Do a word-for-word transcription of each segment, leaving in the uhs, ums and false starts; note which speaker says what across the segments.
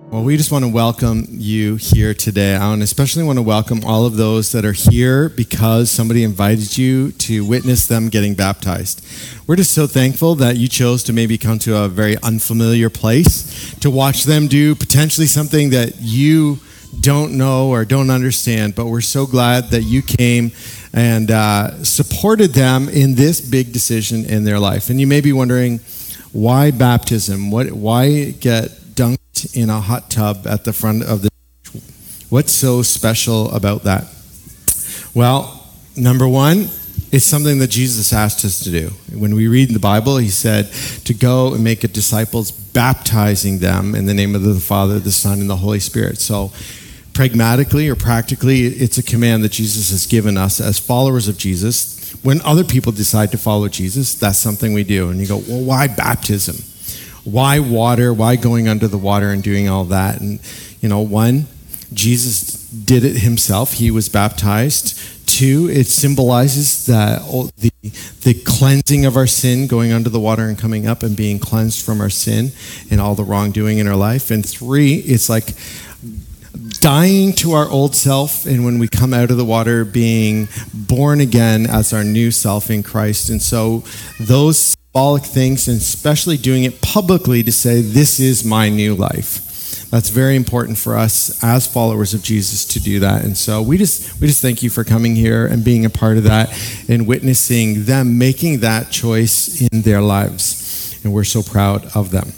Speaker 1: Well, we just want to welcome you here today. I especially want to welcome all of those that are here because somebody invited you to witness them getting baptized. We're just so thankful that you chose to maybe come to a very unfamiliar place to watch them do potentially something that you don't know or don't understand, but we're so glad that you came and uh, supported them in this big decision in their life. And you may be wondering, why baptism? What? Why get dunked in a hot tub at the front of the church? What's so special about that? Well, number one, it's something that Jesus asked us to do. When we read in the Bible, he said to go and make disciples, baptizing them in the name of the Father, the Son, and the Holy Spirit. So pragmatically or practically, it's a command that Jesus has given us as followers of Jesus. When other people decide to follow Jesus, that's something we do. And you go, well, why baptism? Why water? Why going under the water and doing all that? And, you know, one, Jesus did it himself. He was baptized. Two, it symbolizes that the, the cleansing of our sin, going under the water and coming up and being cleansed from our sin and all the wrongdoing in our life. And three, it's like dying to our old self, and when we come out of the water, being born again as our new self in Christ. And so those symbolic things, and especially doing it publicly to say, this is my new life. That's very important for us as followers of Jesus to do that. And so we just we just thank you for coming here and being a part of that and witnessing them making that choice in their lives. And we're so proud of them.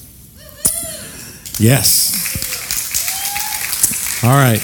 Speaker 1: Yes. All right.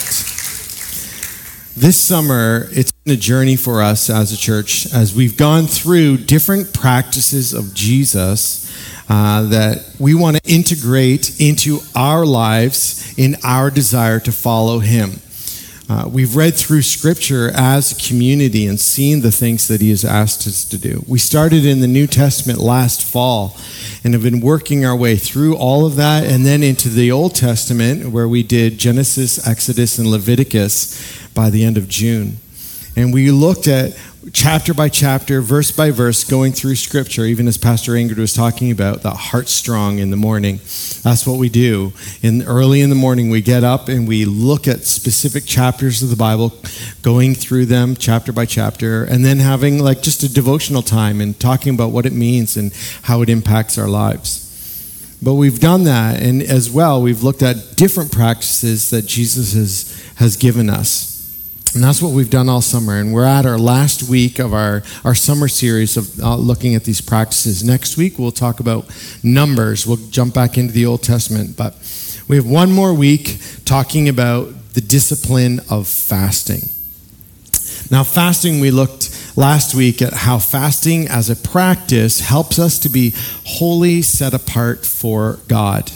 Speaker 1: This summer, it's been a journey for us as a church as we've gone through different practices of Jesus uh, that we want to integrate into our lives in our desire to follow him. Uh, we've read through Scripture as a community and seen the things that he has asked us to do. We started in the New Testament last fall and have been working our way through all of that and then into the Old Testament where we did Genesis, Exodus, and Leviticus by the end of June. And we looked at chapter by chapter, verse by verse, going through Scripture, even as Pastor Ingrid was talking about, the heart strong in the morning. That's what we do. In early in the morning, we get up and we look at specific chapters of the Bible, going through them chapter by chapter, and then having like just a devotional time and talking about what it means and how it impacts our lives. But we've done that, and as well, we've looked at different practices that Jesus has, has given us. And that's what we've done all summer. And we're at our last week of our, our summer series of uh, looking at these practices. Next week, we'll talk about Numbers. We'll jump back into the Old Testament. But we have one more week talking about the discipline of fasting. Now, fasting, we looked last week at how fasting as a practice helps us to be wholly set apart for God.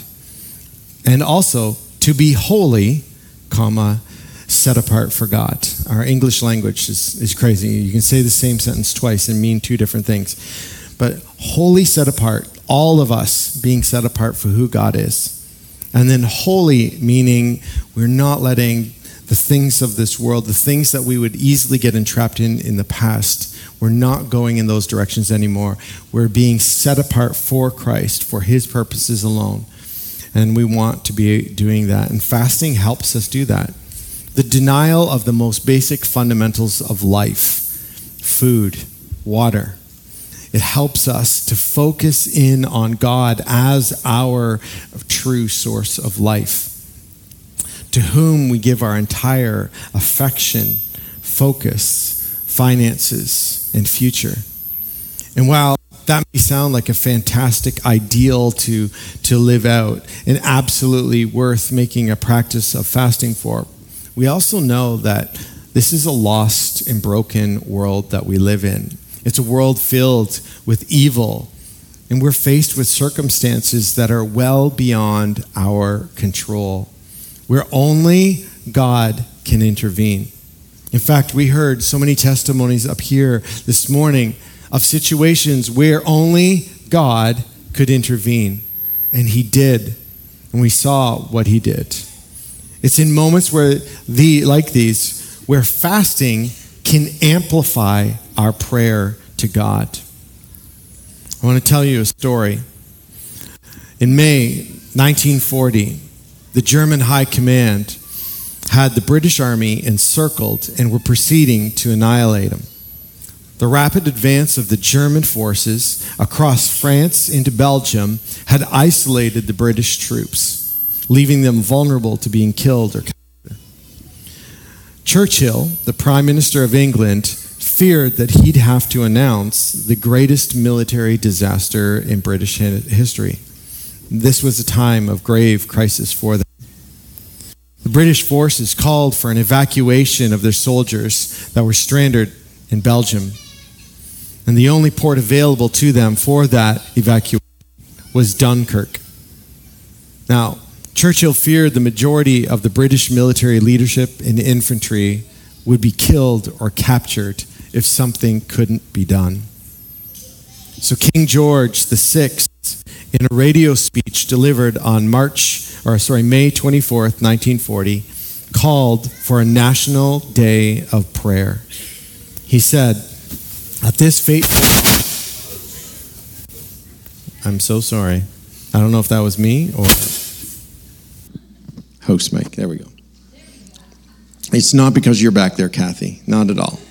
Speaker 1: And also to be holy, comma, set apart for God. Our English language is, is crazy. You can say the same sentence twice and mean two different things. But wholly set apart, all of us being set apart for who God is. And then holy, meaning we're not letting the things of this world, the things that we would easily get entrapped in in the past, we're not going in those directions anymore. We're being set apart for Christ, for his purposes alone. And we want to be doing that. And fasting helps us do that. The denial of the most basic fundamentals of life, food, water. It helps us to focus in on God as our true source of life, to whom we give our entire affection, focus, finances, and future. And while that may sound like a fantastic ideal to, to live out and absolutely worth making a practice of fasting for, we also know that this is a lost and broken world that we live in. It's a world filled with evil, and we're faced with circumstances that are well beyond our control, where only God can intervene. In fact, we heard so many testimonies up here this morning of situations where only God could intervene, and he did, and we saw what he did. It's in moments where the like these, where fasting can amplify our prayer to God. I want to tell you a story. In May nineteen forty, the German High Command had the British Army encircled and were proceeding to annihilate them. The rapid advance of the German forces across France into Belgium had isolated the British troops, leaving them vulnerable to being killed or captured. Churchill, the Prime Minister of England, feared that he'd have to announce the greatest military disaster in British history. This was a time of grave crisis for them. The British forces called for an evacuation of their soldiers that were stranded in Belgium. And the only port available to them for that evacuation was Dunkirk. Now, Churchill feared the majority of the British military leadership and infantry would be killed or captured if something couldn't be done. So King George the Sixth, in a radio speech delivered on March, or sorry, May twenty-fourth, nineteen forty, called for a national day of prayer. He said, at this fateful... I'm so sorry. I don't know if that was me or... Host mic, there we go. It's not because you're back there, Kathy. Not at all.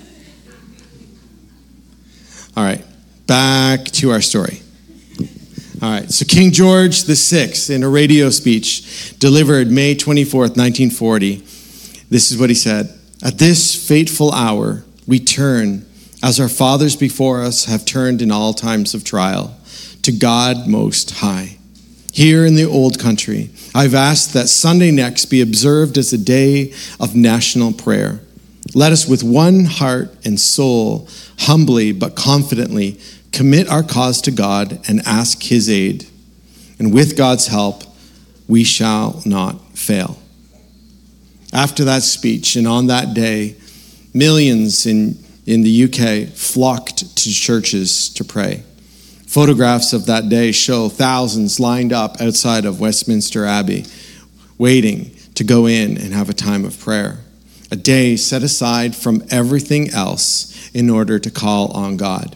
Speaker 1: All right, back to our story. All right, so King George the Sixth, in a radio speech delivered May twenty-fourth, nineteen forty, this is what he said. At this fateful hour, we turn, as our fathers before us have turned in all times of trial, to God Most High. Here in the old country, I've asked that Sunday next be observed as a day of national prayer. Let us with one heart and soul, humbly but confidently, commit our cause to God and ask his aid. And with God's help, we shall not fail. After that speech and on that day, millions in, in the U K flocked to churches to pray. Photographs of that day show thousands lined up outside of Westminster Abbey, waiting to go in and have a time of prayer. A day set aside from everything else in order to call on God.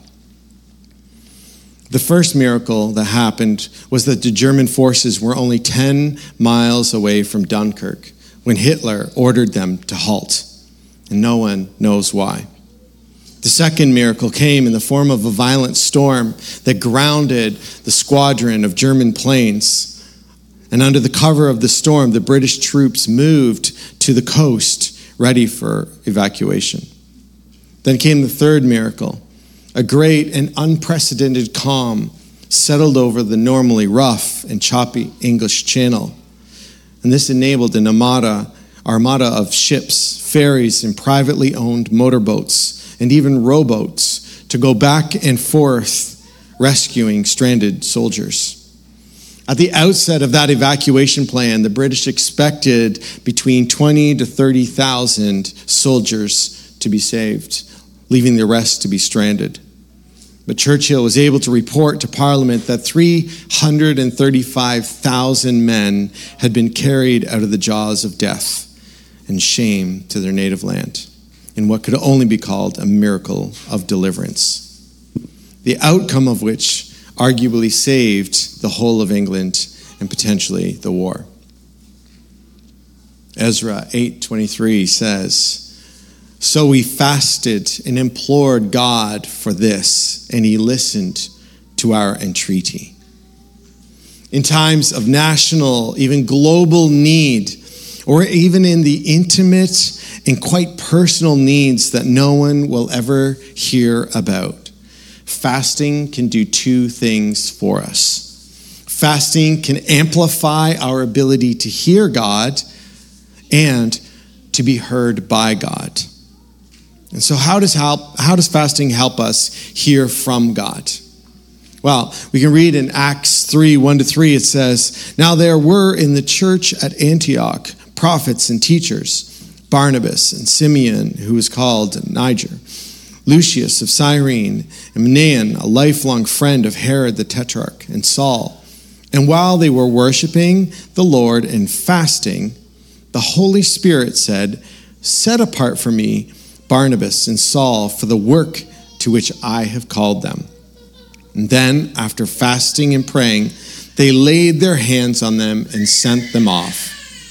Speaker 1: The first miracle that happened was that the German forces were only ten miles away from Dunkirk when Hitler ordered them to halt, and no one knows why. The second miracle came in the form of a violent storm that grounded the squadron of German planes. And under the cover of the storm, the British troops moved to the coast, ready for evacuation. Then came the third miracle. A great and unprecedented calm settled over the normally rough and choppy English Channel. And this enabled an armada, armada of ships, ferries, and privately owned motorboats, and even rowboats to go back and forth rescuing stranded soldiers. At the outset of that evacuation plan, the British expected between twenty to thirty thousand soldiers to be saved, leaving the rest to be stranded. But Churchill was able to report to Parliament that three hundred thirty-five thousand men had been carried out of the jaws of death and shame to their native land, in what could only be called a miracle of deliverance, the outcome of which arguably saved the whole of England and potentially the war. Ezra eight twenty-three says, "So we fasted and implored God for this, and he listened to our entreaty." In times of national, even global need, or even in the intimate and quite personal needs that no one will ever hear about, fasting can do two things for us. Fasting can amplify our ability to hear God and to be heard by God. And so how does help, how does fasting help us hear from God? Well, we can read in Acts three, one to three, it says, "Now there were in the church at Antioch prophets and teachers, Barnabas and Simeon, who was called Niger, Lucius of Cyrene, and Manaen, a lifelong friend of Herod the Tetrarch, and Saul. And while they were worshiping the Lord and fasting, the Holy Spirit said, 'Set apart for me Barnabas and Saul for the work to which I have called them.' And then, after fasting and praying, they laid their hands on them and sent them off.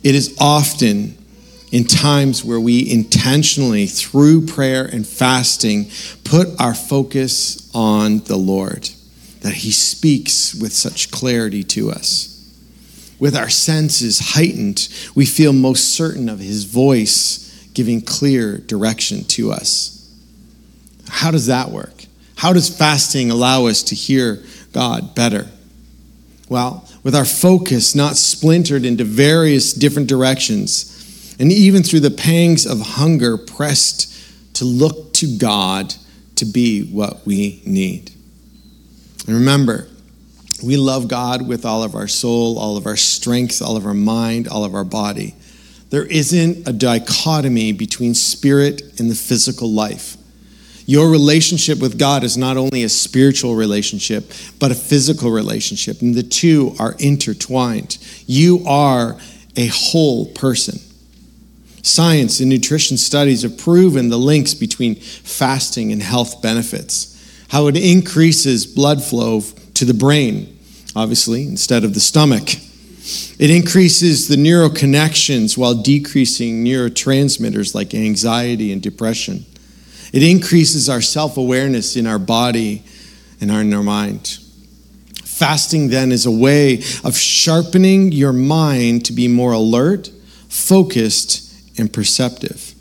Speaker 1: It is often in times where we intentionally, through prayer and fasting, put our focus on the Lord, that he speaks with such clarity to us. With our senses heightened, we feel most certain of his voice giving clear direction to us. How does that work? How does fasting allow us to hear God better? Well, with our focus not splintered into various different directions, and even through the pangs of hunger, pressed to look to God to be what we need. And remember, we love God with all of our soul, all of our strength, all of our mind, all of our body. There isn't a dichotomy between spirit and the physical life. Your relationship with God is not only a spiritual relationship, but a physical relationship, and the two are intertwined. You are a whole person. Science and nutrition studies have proven the links between fasting and health benefits, how it increases blood flow to the brain, obviously, instead of the stomach. It increases the neural connections while decreasing neurotransmitters like anxiety and depression. It increases our self-awareness in our body and in our mind. Fasting then is a way of sharpening your mind to be more alert, focused, and perceptive.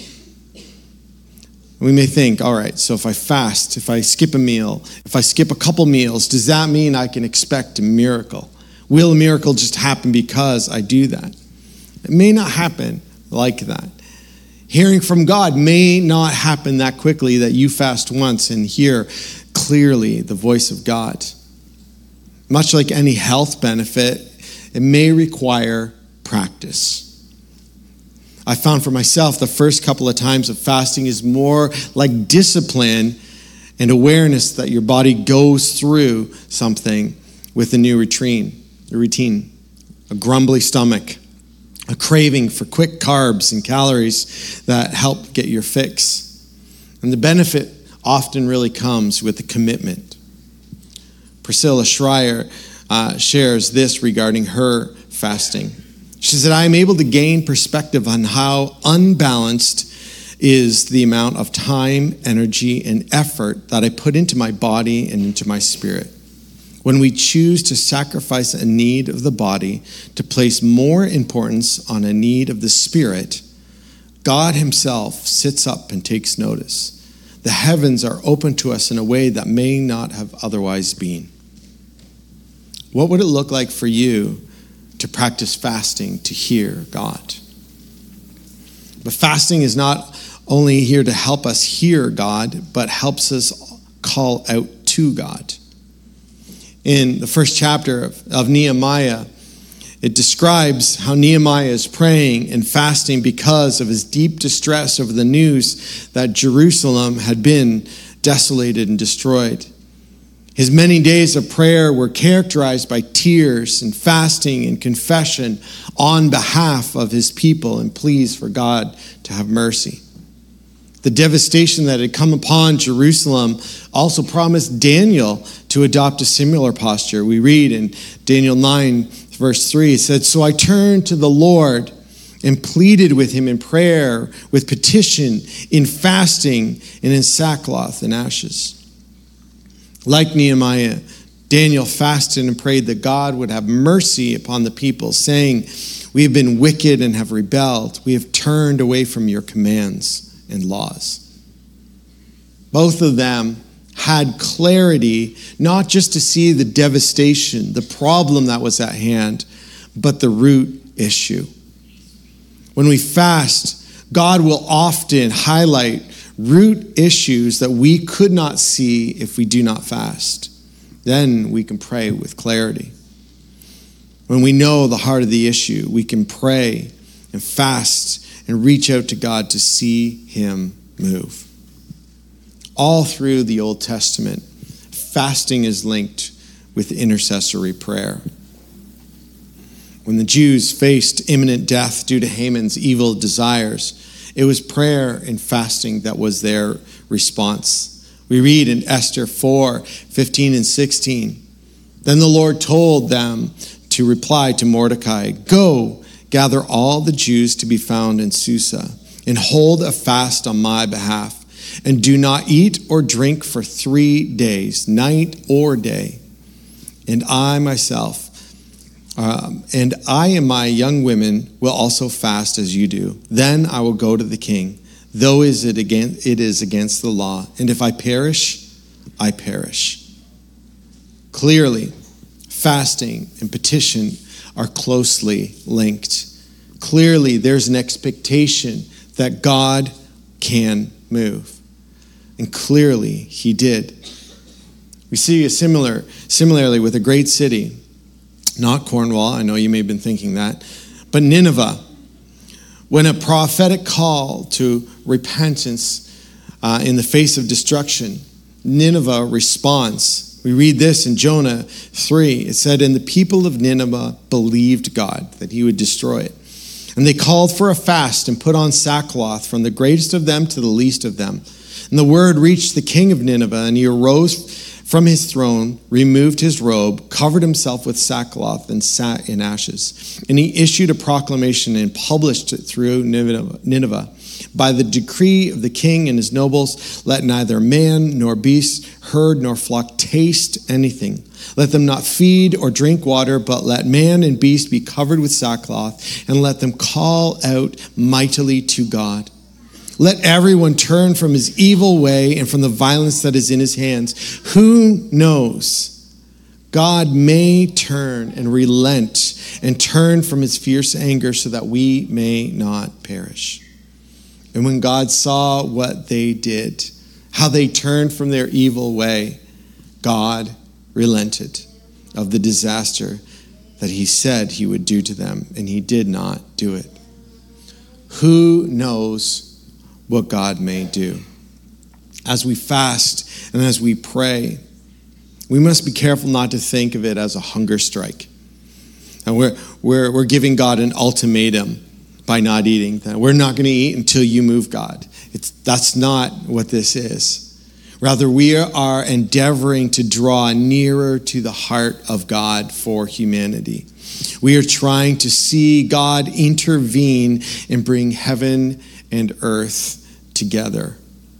Speaker 1: We may think, all right, so if I fast, if I skip a meal, if I skip a couple meals, does that mean I can expect a miracle? Will a miracle just happen because I do that? It may not happen like that. Hearing from God may not happen that quickly that you fast once and hear clearly the voice of God. Much like any health benefit, it may require practice. I found for myself the first couple of times of fasting is more like discipline and awareness that your body goes through something with a new routine, a routine, a grumbly stomach, a craving for quick carbs and calories that help get your fix. And the benefit often really comes with the commitment. Priscilla Schreier uh, shares this regarding her fasting. She said, I am able to gain perspective on how unbalanced is the amount of time, energy, and effort that I put into my body and into my spirit. When we choose to sacrifice a need of the body to place more importance on a need of the spirit, God himself sits up and takes notice. The heavens are open to us in a way that may not have otherwise been. What would it look like for you to practice fasting to hear God? But fasting is not only here to help us hear God, but helps us call out to God. In the first chapter of, of Nehemiah, it describes how Nehemiah is praying and fasting because of his deep distress over the news that Jerusalem had been desolated and destroyed. His many days of prayer were characterized by tears and fasting and confession on behalf of his people and pleas for God to have mercy. The devastation that had come upon Jerusalem also promised Daniel to adopt a similar posture. We read in Daniel nine, verse three, it said, So I turned to the Lord and pleaded with him in prayer, with petition, in fasting, and in sackcloth and ashes. Like Nehemiah, Daniel fasted and prayed that God would have mercy upon the people, saying, We have been wicked and have rebelled. We have turned away from your commands and laws. Both of them had clarity, not just to see the devastation, the problem that was at hand, but the root issue. When we fast, God will often highlight root issues that we could not see if we do not fast. Then we can pray with clarity. When we know the heart of the issue, we can pray and fast and reach out to God to see him move. All through the Old Testament, fasting is linked with intercessory prayer. When the Jews faced imminent death due to Haman's evil desires, it was prayer and fasting that was their response. We read in Esther four, fifteen and sixteen, Then the Lord told them to reply to Mordecai, Go, gather all the Jews to be found in Susa, and hold a fast on my behalf, and do not eat or drink for three days, night or day. And I myself, um, and I and my young women will also fast as you do. Then I will go to the king, though is it against, it is against the law. And if I perish, I perish. Clearly, fasting and petition are closely linked. Clearly, there's an expectation that God can move. And clearly, he did. We see a similar, similarly with a great city, not Cornwall, I know you may have been thinking that, but Nineveh. When a prophetic call to repentance uh, in the face of destruction, Nineveh responds. We read this in Jonah three. It said, and the people of Nineveh believed God, that he would destroy it. And they called for a fast and put on sackcloth from the greatest of them to the least of them. And the word reached the king of Nineveh, and he arose from his throne, removed his robe, covered himself with sackcloth, and sat in ashes. And he issued a proclamation and published it through Nineveh. By the decree of the king and his nobles, let neither man nor beast, herd nor flock taste anything. Let them not feed or drink water, but let man and beast be covered with sackcloth, and let them call out mightily to God. Let everyone turn from his evil way and from the violence that is in his hands. Who knows? God may turn and relent and turn from his fierce anger so that we may not perish. And when God saw what they did, how they turned from their evil way, God relented of the disaster that he said he would do to them, and he did not do it. Who knows what God may do? As we fast and as we pray, we must be careful not to think of it as a hunger strike. And we're, we're, we're giving God an ultimatum by not eating. We're not going to eat until you move, God. It's, that's not what this is. Rather, we are endeavoring to draw nearer to the heart of God for humanity. We are trying to see God intervene and bring heaven and earth together.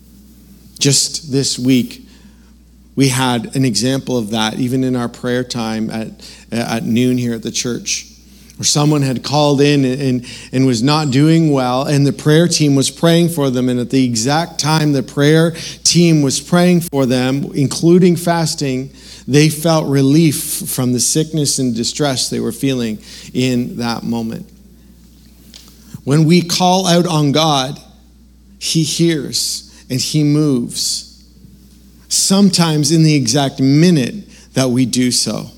Speaker 1: Just this week, we had an example of that, even in our prayer time at, at noon here at the church, where someone had called in and, and was not doing well, and the prayer team was praying for them. And at the exact time the prayer team was praying for them, including fasting, they felt relief from the sickness and distress they were feeling in that moment. When we call out on God, he hears and he moves, sometimes in the exact minute that we do so.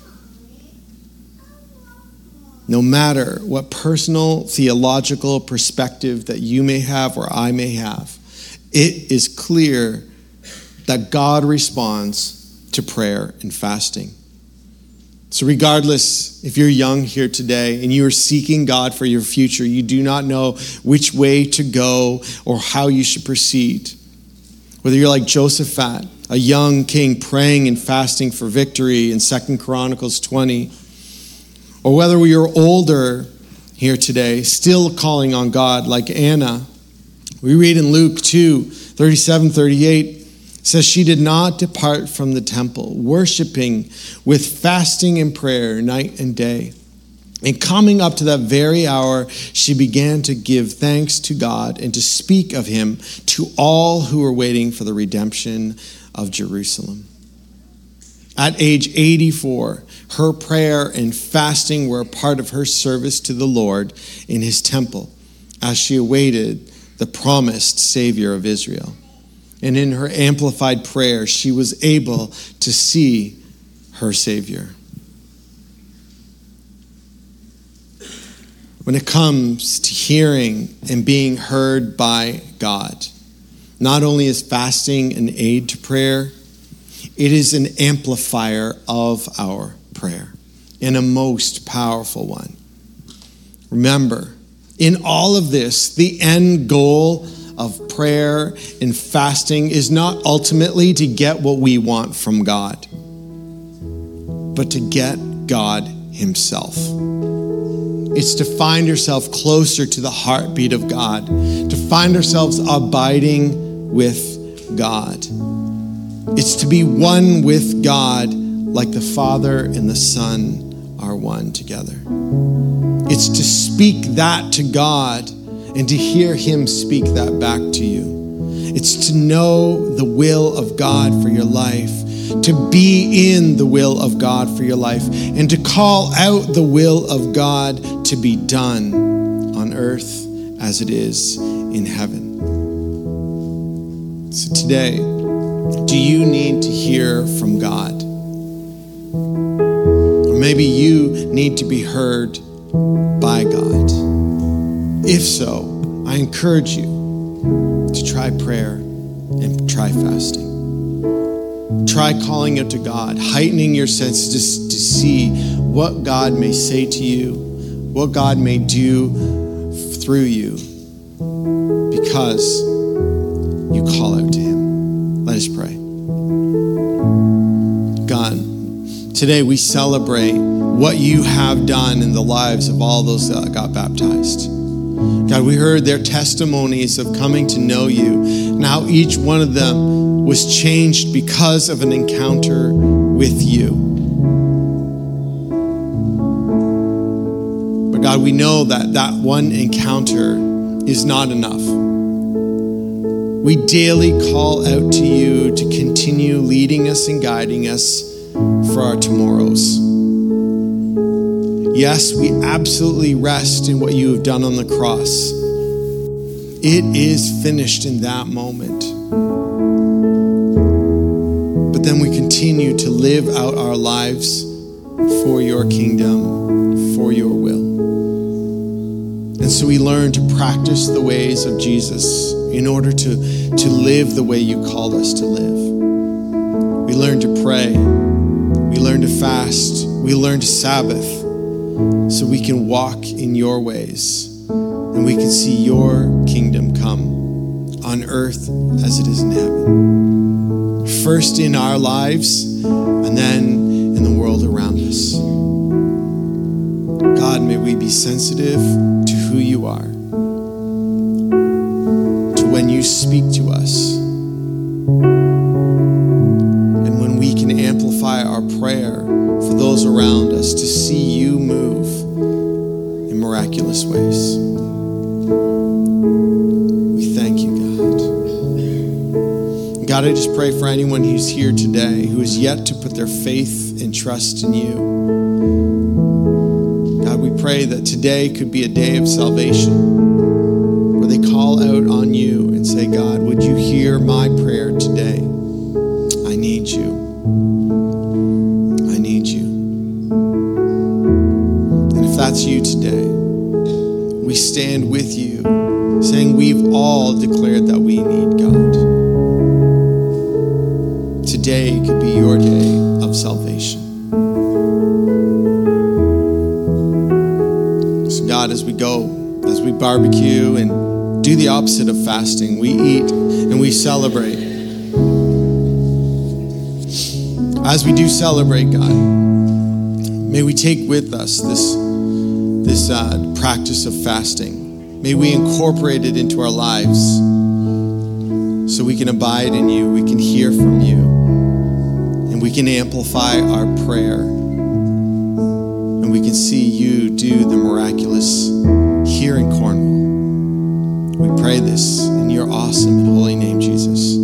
Speaker 1: No matter what personal theological perspective that you may have or I may have, it is clear that God responds to prayer and fasting. So regardless if you're young here today and you are seeking God for your future, you do not know which way to go or how you should proceed. Whether you're like Josaphat, a young king praying and fasting for victory in Second Chronicles twenty, or whether you're older here today, still calling on God like Anna. We read in Luke two, thirty-seven, thirty-eight, says she did not depart from the temple, worshiping with fasting and prayer night and day. And coming up to that very hour, she began to give thanks to God and to speak of him to all who were waiting for the redemption of Jerusalem. At age eighty-four, her prayer and fasting were a part of her service to the Lord in his temple as she awaited the promised Savior of Israel. And in her amplified prayer, she was able to see her Savior. When it comes to hearing and being heard by God, not only is fasting an aid to prayer, it is an amplifier of our prayer, and a most powerful one. Remember, in all of this, the end goal of prayer and fasting is not ultimately to get what we want from God, but to get God himself. It's to find ourselves closer to the heartbeat of God, to find ourselves abiding with God. It's to be one with God like the Father and the Son are one together. It's to speak that to God and to hear him speak that back to you. It's to know the will of God for your life, to be in the will of God for your life, and to call out the will of God to be done on earth as it is in heaven. So today, do you need to hear from God? Or maybe you need to be heard by God. If so, I encourage you to try prayer and try fasting. Try calling out to God, heightening your senses to, to see what God may say to you, what God may do through you, because you call out to him. Let us pray. God, today we celebrate what you have done in the lives of all those that got baptized. God, we heard their testimonies of coming to know you and how each one of them was changed because of an encounter with you. But God, we know that that one encounter is not enough. We daily call out to you to continue leading us and guiding us for our tomorrows. Yes, we absolutely rest in what you have done on the cross. It is finished in that moment. But then we continue to live out our lives for your kingdom, for your will. And so we learn to practice the ways of Jesus in order to, to live the way you called us to live. We learn to pray. We learn to fast. We learn to Sabbath, so we can walk in your ways and we can see your kingdom come on earth as it is in heaven. First in our lives and then in the world around us. God, may we be sensitive to who you are, to when you speak to us, and when we can amplify our prayer for those around us to see you move in miraculous ways. We thank you, God. God, I just pray for anyone who's here today who is yet to put their faith and trust in you. God, we pray that today could be a day of salvation where they call out on you and say, God, would you hear my prayer today? I need you. That's you today. We stand with you, saying we've all declared that we need God. Today could be your day of salvation. So God, as we go, as we barbecue and do the opposite of fasting, we eat and we celebrate. As we do celebrate, God, may we take with us this this uh, practice of fasting. May we incorporate it into our lives so we can abide in you, we can hear from you, and we can amplify our prayer, and we can see you do the miraculous here in Cornwall. We pray this in your awesome and holy name, Jesus.